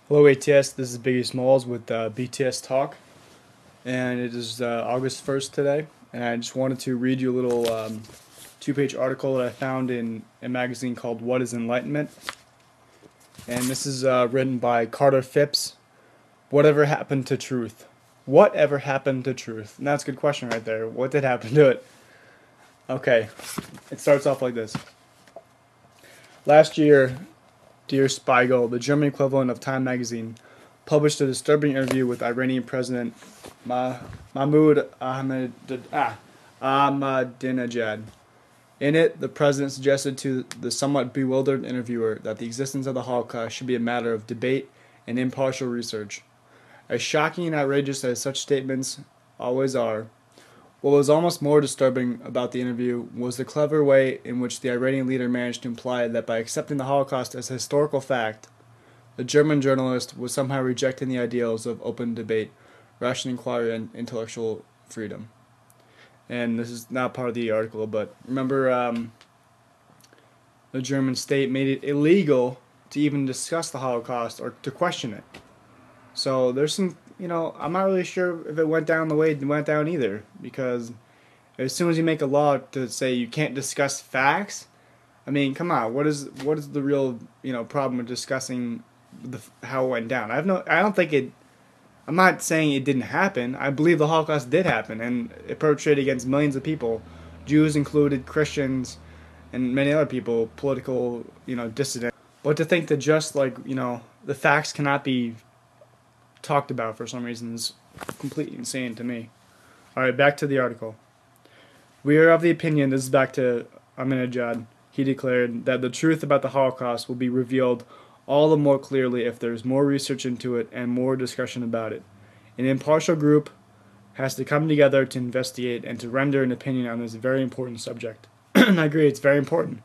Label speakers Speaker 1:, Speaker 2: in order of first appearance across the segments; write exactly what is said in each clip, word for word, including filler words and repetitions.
Speaker 1: Hello A T S, this is Biggie Smalls with uh, B T S Talk, and it is uh, August first today, and I just wanted to read you a little um, two-page article that I found in a magazine called What is Enlightenment, and this is uh, written by Carter Phipps. Whatever happened to truth? Whatever happened to truth? And that's a good question right there. What did happen to it? Okay, it starts off like this. Last year, Der Spiegel, the German equivalent of Time magazine, published a disturbing interview with Iranian President Ma- Mahmoud Ahmed- ah, Ahmadinejad. In it, the president suggested to the somewhat bewildered interviewer that the existence of the Holocaust should be a matter of debate and impartial research. As shocking and outrageous as such statements always are, what was almost more disturbing about the interview was the clever way in which the Iranian leader managed to imply that by accepting the Holocaust as a historical fact, the German journalist was somehow rejecting the ideals of open debate, rational inquiry, and intellectual freedom. And this is not part of the article, but remember um, the German state made it illegal to even discuss the Holocaust or to question it. So there's some, you know, I'm not really sure if it went down the way it went down either, because as soon as you make a law to say you can't discuss facts, I mean, come on, what is what is the real, you know, problem with discussing the, how it went down? I have no, I don't think it. I'm not saying it didn't happen. I believe the Holocaust did happen, and it perpetrated against millions of people, Jews included, Christians, and many other people, political, you know, dissidents. But to think that just like, you know, the facts cannot be talked about for some reason is completely insane to me. Alright, back to the article. We are of the opinion, this is back to Ahmadinejad, he declared that the truth about the Holocaust will be revealed all the more clearly if there is more research into it and more discussion about it. An impartial group has to come together to investigate and to render an opinion on this very important subject. And I agree, it's very important.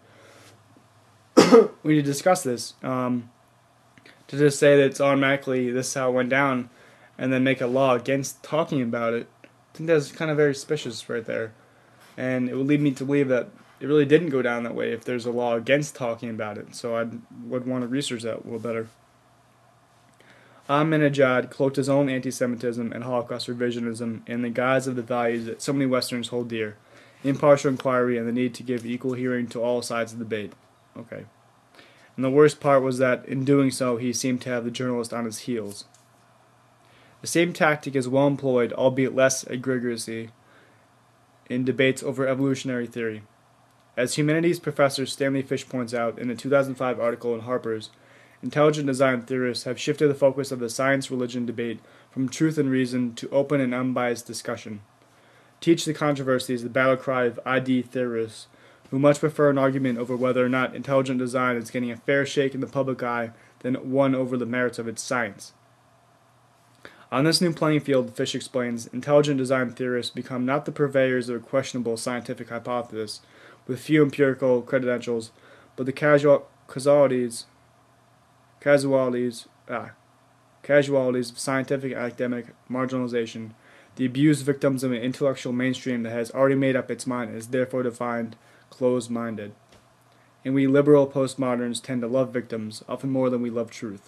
Speaker 1: We need to discuss this. Um, to just say that it's automatically this is how it went down and then make a law against talking about it, I think that's kind of very suspicious right there. And it would lead me to believe that it really didn't go down that way if there's a law against talking about it. So I would want to research that a little better. Ahmadinejad cloaked his own anti-Semitism and Holocaust revisionism in the guise of the values that so many Westerners hold dear: impartial inquiry and the need to give equal hearing to all sides of the debate. Okay. And the worst part was that, in doing so, he seemed to have the journalist on his heels. The same tactic is well employed, albeit less egregiously, in debates over evolutionary theory. As humanities professor Stanley Fish points out in a two thousand five article in Harper's, intelligent design theorists have shifted the focus of the science-religion debate from truth and reason to open and unbiased discussion. Teach the controversy is the battle cry of I D theorists, who much prefer an argument over whether or not intelligent design is getting a fair shake in the public eye than one over the merits of its science. On this new playing field, Fish explains, intelligent design theorists become not the purveyors of a questionable scientific hypothesis with few empirical credentials, but the casual casualties, casualties, ah, casualties of scientific and academic marginalization, the abused victims of an intellectual mainstream that has already made up its mind and is therefore defined closed-minded. And we liberal postmoderns tend to love victims, often more than we love truth.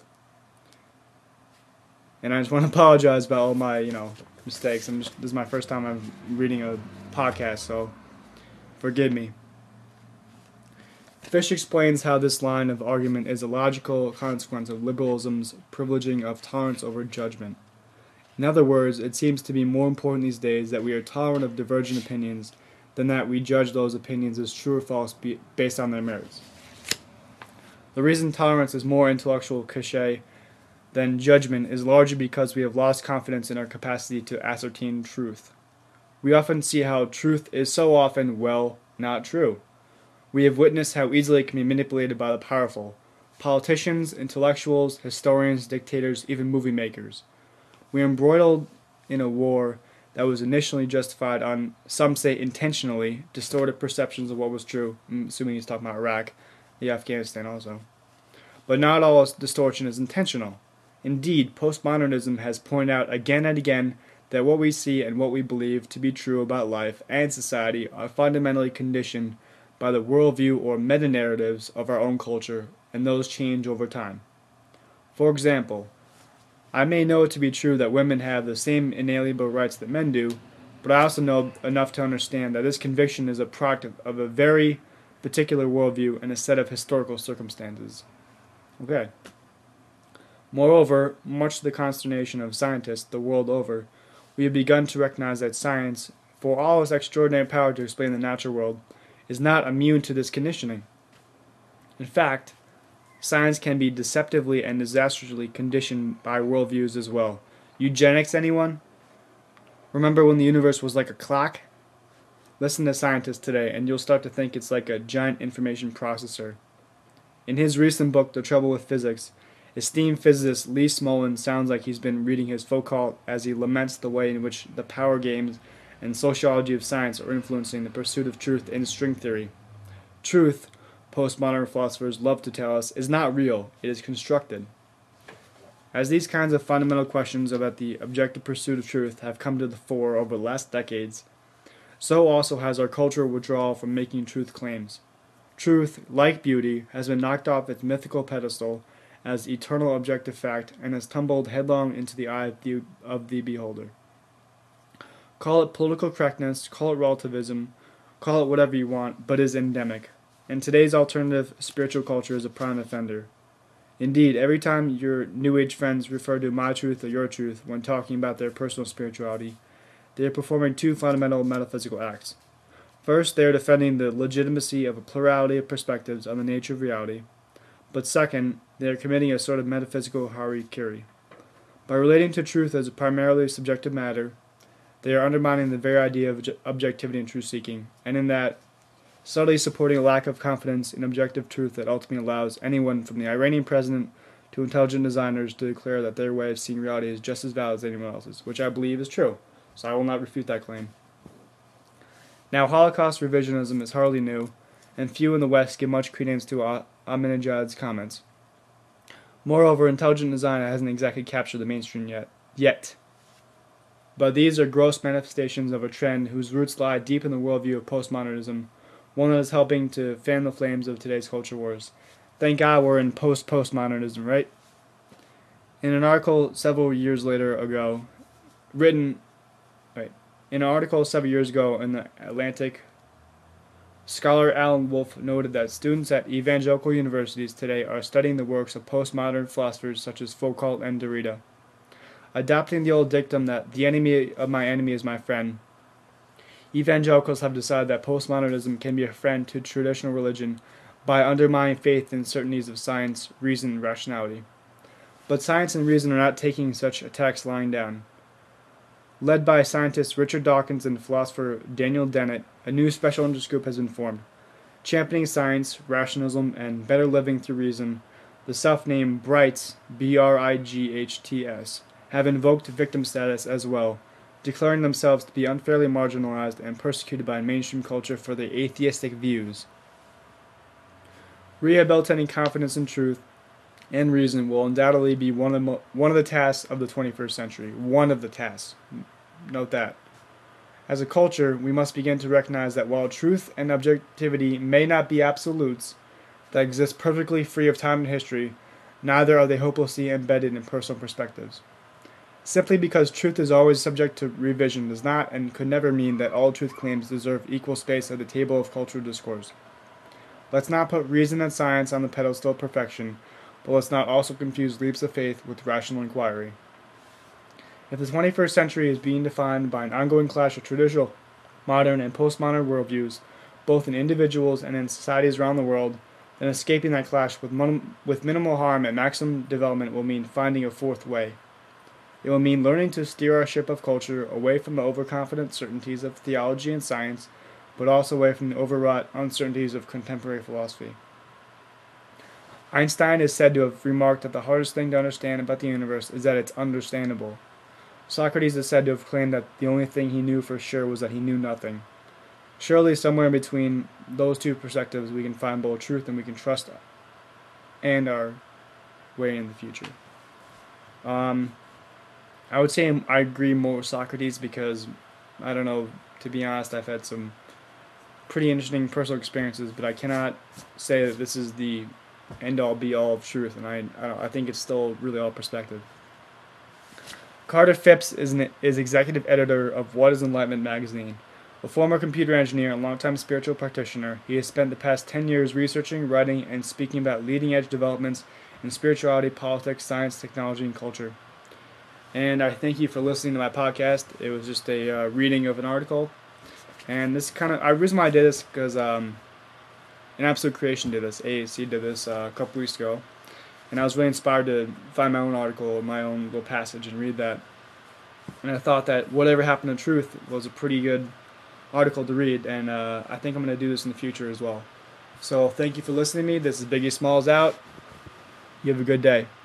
Speaker 1: And I just want to apologize about all my, you know, mistakes. I'm just, this is my first time I'm reading a podcast, so forgive me. Fish explains how this line of argument is a logical consequence of liberalism's privileging of tolerance over judgment. In other words, it seems to be more important these days that we are tolerant of divergent opinions than that we judge those opinions as true or false based on their merits. The reason tolerance is more intellectual cliche than judgment is largely because we have lost confidence in our capacity to ascertain truth. We often see how truth is so often, well, not true. We have witnessed how easily it can be manipulated by the powerful: politicians, intellectuals, historians, dictators, even movie makers. We are embroiled in a war that was initially justified on, some say intentionally, distorted perceptions of what was true. I'm assuming he's talking about Iraq, the Afghanistan also. But not all distortion is intentional. Indeed, postmodernism has pointed out again and again that what we see and what we believe to be true about life and society are fundamentally conditioned by the worldview or meta-narratives of our own culture, and those change over time. For example, I may know it to be true that women have the same inalienable rights that men do, but I also know enough to understand that this conviction is a product of, of a very particular worldview and a set of historical circumstances. Okay. Moreover, much to the consternation of scientists the world over, we have begun to recognize that science, for all its extraordinary power to explain the natural world, is not immune to this conditioning. In fact, science can be deceptively and disastrously conditioned by worldviews as well. Eugenics, anyone? Remember when the universe was like a clock? Listen to scientists today, and you'll start to think it's like a giant information processor. In his recent book, The Trouble with Physics, esteemed physicist Lee Smolin sounds like he's been reading his Foucault as he laments the way in which the power games and sociology of science are influencing the pursuit of truth in string theory. Truth, postmodern philosophers love to tell us, is not real, it is constructed. As these kinds of fundamental questions about the objective pursuit of truth have come to the fore over the last decades, so also has our cultural withdrawal from making truth claims. Truth, like beauty, has been knocked off its mythical pedestal as eternal objective fact and has tumbled headlong into the eye of the, of the beholder. Call it political correctness, call it relativism, call it whatever you want, but is endemic. And today's alternative spiritual culture is a prime offender. Indeed, every time your New Age friends refer to my truth or your truth when talking about their personal spirituality, they are performing two fundamental metaphysical acts. First, they are defending the legitimacy of a plurality of perspectives on the nature of reality. But second, they are committing a sort of metaphysical harikiri. By relating to truth as a primarily subjective matter, they are undermining the very idea of objectivity and truth-seeking, and in that, subtly supporting a lack of confidence in objective truth that ultimately allows anyone from the Iranian president to intelligent designers to declare that their way of seeing reality is just as valid as anyone else's, which I believe is true, so I will not refute that claim. Now, Holocaust revisionism is hardly new, and few in the West give much credence to Ahmadinejad's comments. Moreover, intelligent design hasn't exactly captured the mainstream yet. Yet. But these are gross manifestations of a trend whose roots lie deep in the worldview of postmodernism, one that is helping to fan the flames of today's culture wars. Thank God we're in post-postmodernism, right? In an article several years later ago, written, right, in an article several years ago in the Atlantic, scholar Alan Wolf noted that students at evangelical universities today are studying the works of postmodern philosophers such as Foucault and Derrida. Adopting the old dictum that the enemy of my enemy is my friend, evangelicals have decided that postmodernism can be a friend to traditional religion by undermining faith in certainties of science, reason, and rationality. But science and reason are not taking such attacks lying down. Led by scientists Richard Dawkins and philosopher Daniel Dennett, a new special interest group has been formed. Championing science, rationalism, and better living through reason, the self-named Brights, B R I G H T S, have invoked victim status as well, declaring themselves to be unfairly marginalized and persecuted by mainstream culture for their atheistic views. Rehabilitating confidence in truth and reason will undoubtedly be one of, mo- one of the tasks of the twenty-first century. One of the tasks. Note that. As a culture, we must begin to recognize that while truth and objectivity may not be absolutes that exist perfectly free of time and history, neither are they hopelessly embedded in personal perspectives. Simply because truth is always subject to revision does not and could never mean that all truth claims deserve equal space at the table of cultural discourse. Let's not put reason and science on the pedestal of perfection, but let's not also confuse leaps of faith with rational inquiry. If the twenty-first century is being defined by an ongoing clash of traditional, modern, and postmodern worldviews, both in individuals and in societies around the world, then escaping that clash with, mon- with minimal harm and maximum development will mean finding a fourth way. It will mean learning to steer our ship of culture away from the overconfident certainties of theology and science, but also away from the overwrought uncertainties of contemporary philosophy. Einstein is said to have remarked that the hardest thing to understand about the universe is that it's understandable. Socrates is said to have claimed that the only thing he knew for sure was that he knew nothing. Surely somewhere in between those two perspectives we can find both truth and we can trust and our way in the future. Um, I would say I agree more with Socrates because, I don't know, to be honest, I've had some pretty interesting personal experiences, but I cannot say that this is the end-all be-all of truth, and I I, don't, I think it's still really all perspective. Carter Phipps is, an, is executive editor of What is Enlightenment magazine. A former computer engineer and longtime spiritual practitioner, he has spent the past ten years researching, writing, and speaking about leading-edge developments in spirituality, politics, science, technology, and culture. And I thank you for listening to my podcast. It was just a uh, reading of an article. And this kind of, I reason why I did this because um, an Absolute Creation did this, A A C did this uh, a couple weeks ago. And I was really inspired to find my own article, my own little passage, and read that. And I thought that Whatever Happened to Truth was a pretty good article to read, and uh, I think I'm going to do this in the future as well. So thank you for listening to me. This is Biggie Smalls out. You have a good day.